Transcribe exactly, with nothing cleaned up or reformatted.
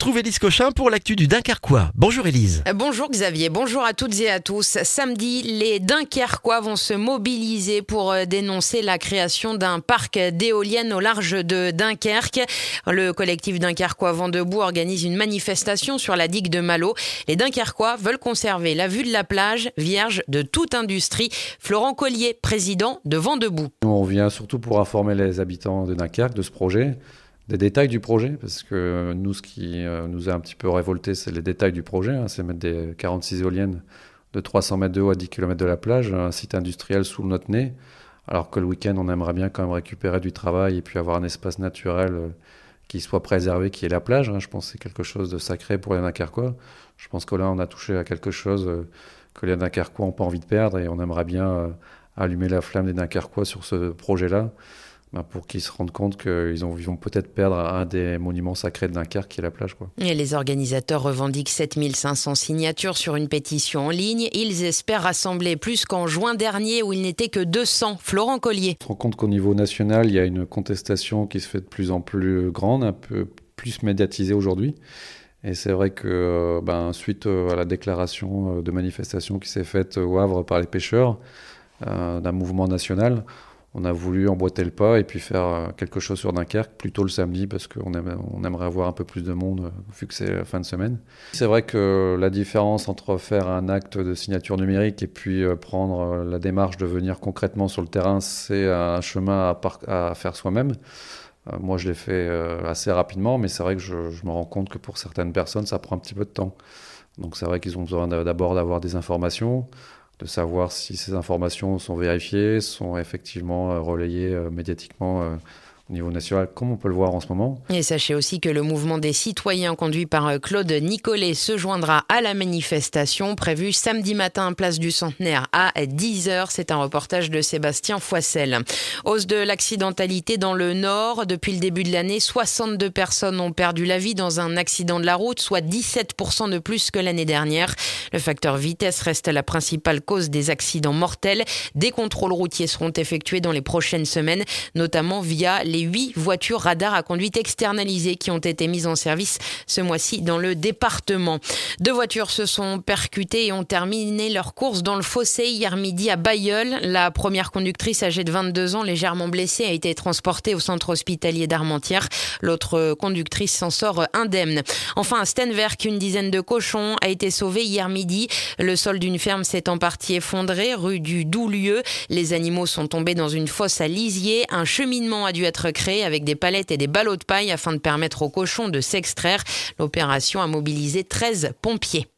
retrouve Élise Cochin pour l'actu du Dunkerquois. Bonjour Élise. Bonjour Xavier, bonjour à toutes et à tous. Samedi, les Dunkerquois vont se mobiliser pour dénoncer la création d'un parc d'éoliennes au large de Dunkerque. Le collectif Dunkerquois Vent debout organise une manifestation sur la digue de Malo. Les Dunkerquois veulent conserver la vue de la plage, vierge de toute industrie. Florent Collier, président de Vent debout. On vient surtout pour informer les habitants de Dunkerque de ce projet, des détails du projet, parce que nous, ce qui nous a un petit peu révolté, c'est les détails du projet. Hein, c'est mettre des quarante-six éoliennes de trois cents mètres de haut à dix kilomètres de la plage, un site industriel sous notre nez, alors que le week-end, on aimerait bien quand même récupérer du travail et puis avoir un espace naturel qui soit préservé, qui est la plage. Hein. Je pense que c'est quelque chose de sacré pour les Dunkerquois. Je pense que là, on a touché à quelque chose que les Dunkerquois n'ont pas envie de perdre, et on aimerait bien allumer la flamme des Dunkerquois sur ce projet-là, pour qu'ils se rendent compte qu'ils ont, ils vont peut-être perdre un des monuments sacrés de Dunkerque, qui est la plage, quoi. Et les organisateurs revendiquent sept mille cinq cents signatures sur une pétition en ligne. Ils espèrent rassembler plus qu'en juin dernier, où il n'était que deux cents. Florent Collier. On se rend compte qu'au niveau national, il y a une contestation qui se fait de plus en plus grande, un peu plus médiatisée aujourd'hui. Et c'est vrai que ben, suite à la déclaration de manifestation qui s'est faite au Havre par les pêcheurs, euh, d'un mouvement national, on a voulu emboîter le pas et puis faire quelque chose sur Dunkerque, plutôt le samedi, parce qu'on aime, on aimerait avoir un peu plus de monde, vu que c'est la fin de semaine. C'est vrai que la différence entre faire un acte de signature numérique et puis prendre la démarche de venir concrètement sur le terrain, c'est un chemin à, par- à faire soi-même. Euh, moi, je l'ai fait assez rapidement, mais c'est vrai que je, je me rends compte que pour certaines personnes, ça prend un petit peu de temps. Donc c'est vrai qu'ils ont besoin d'abord d'avoir des informations, de savoir si ces informations sont vérifiées, sont effectivement relayées euh, médiatiquement euh, au niveau national, comme on peut le voir en ce moment. Et sachez aussi que le mouvement des citoyens conduit par Claude Nicolet se joindra à la manifestation prévue samedi matin, place du Centenaire à dix heures. C'est un reportage de Sébastien Foissel. Hausse de l'accidentalité dans le Nord. Depuis le début de l'année, soixante-deux personnes ont perdu la vie dans un accident de la route, soit dix-sept pour cent de plus que l'année dernière. Le facteur vitesse reste la principale cause des accidents mortels. Des contrôles routiers seront effectués dans les prochaines semaines, notamment via les huit voitures radars à conduite externalisée qui ont été mises en service ce mois-ci dans le département. Deux voitures se sont percutées et ont terminé leur course dans le fossé hier midi à Bailleul. La première conductrice, âgée de vingt-deux ans, légèrement blessée, a été transportée au centre hospitalier d'Armentières. L'autre conductrice s'en sort indemne. Enfin, à Stenwerk, une dizaine de cochons a été sauvée hier midi. Le sol d'une ferme s'est en partie effondré, rue du Doulieu. Les animaux sont tombés dans une fosse à lisier. Un cheminement a dû être créé avec des palettes et des ballots de paille afin de permettre aux cochons de s'extraire. L'opération a mobilisé treize pompiers.